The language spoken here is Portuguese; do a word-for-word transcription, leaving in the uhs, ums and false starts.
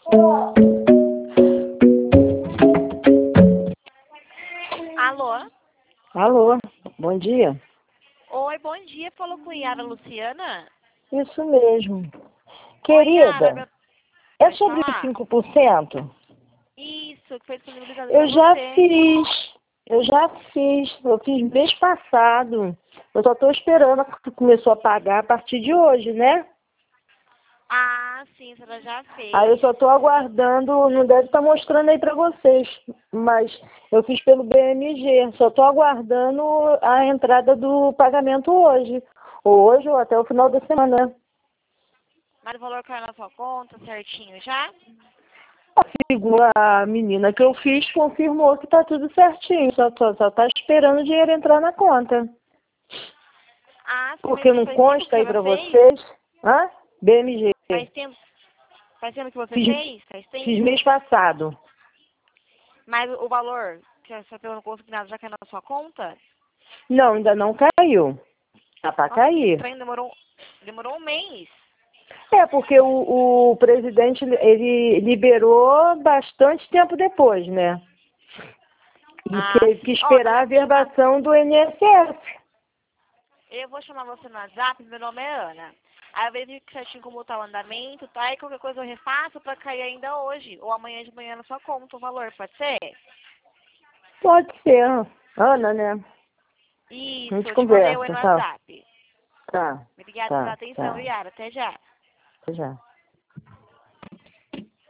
Alô? Alô, bom dia. Oi, bom dia. Falou com Yara Luciana? Isso mesmo. Oi, Yara. Querida, Meu... é Pode sobre os falar? cinco por cento? Isso, que foi disponibilizado Eu pra já você. fiz, eu já fiz, eu fiz mês passado. Eu só estou esperando que começou a pagar a partir de hoje, né? Ah, sim, a senhora já fez. Aí eu só estou aguardando, não deve estar mostrando aí para vocês, mas eu fiz pelo B M G, só estou aguardando a entrada do pagamento hoje, ou hoje ou até o final da semana. Mas o valor caiu na sua conta certinho já? A menina que eu fiz confirmou que está tudo certinho, só está só tá esperando o dinheiro entrar na conta. Ah, sim, Porque mas não faz tempo que consta a aí senhora para fez? vocês. Hã? B M G. Faz tempo, faz tempo que você Fiz, fez? Faz fiz tempo? mês passado. Mas o valor que a senhora pegou no consignado já caiu na sua conta? Não, ainda não caiu. Tá para Nossa, que cair. estranho, demorou, demorou um mês. É, porque o, o presidente, ele liberou bastante tempo depois, né? E Ah, teve que sim. Ó, esperar já a vou chamar, verbação do I N S S. eu vou chamar você no WhatsApp, meu nome é Ana. Aí eu verifico certinho como tá o andamento, tá? E qualquer coisa eu refaço pra cair ainda hoje, ou amanhã de manhã na sua conta o valor, pode ser? Pode ser. Ana, né? A Isso, gente eu te mandei o aí conversa, no tá? WhatsApp. Tá, Obrigada pela tá, atenção, tá. Yara. Até já. Até já.